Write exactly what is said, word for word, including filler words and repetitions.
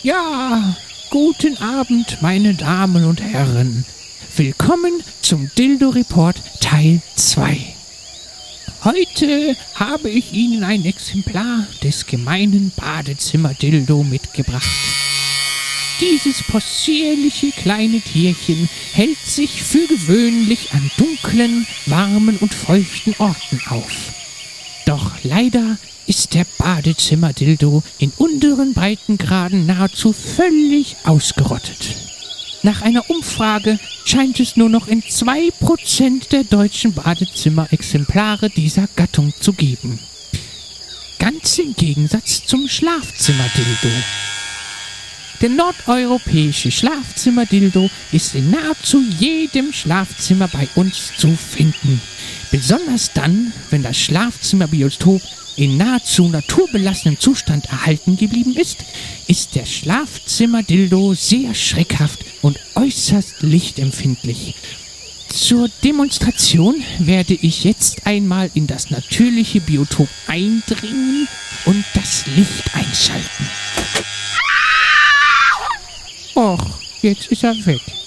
Ja, guten Abend, meine Damen und Herren. Willkommen zum Dildo-Report Teil zwei. Heute habe ich Ihnen ein Exemplar des gemeinen Badezimmer-Dildo mitgebracht. Dieses possierliche kleine Tierchen hält sich für gewöhnlich an dunklen, warmen und feuchten Orten auf. Doch leider ist der Badezimmer-Dildo in unteren Breitengraden nahezu völlig ausgerottet. Nach einer Umfrage scheint es nur noch in zwei Prozent der deutschen Badezimmer Exemplare dieser Gattung zu geben. Ganz im Gegensatz zum Schlafzimmer-Dildo. Der nordeuropäische Schlafzimmer-Dildo ist in nahezu jedem Schlafzimmer bei uns zu finden. Besonders dann, wenn das Schlafzimmerbiotop in nahezu naturbelassenem Zustand erhalten geblieben ist, ist der Schlafzimmer-Dildo sehr schreckhaft und äußerst lichtempfindlich. Zur Demonstration werde ich jetzt einmal in das natürliche Biotop eindringen und das Licht einschalten. Och, jetzt ist er weg.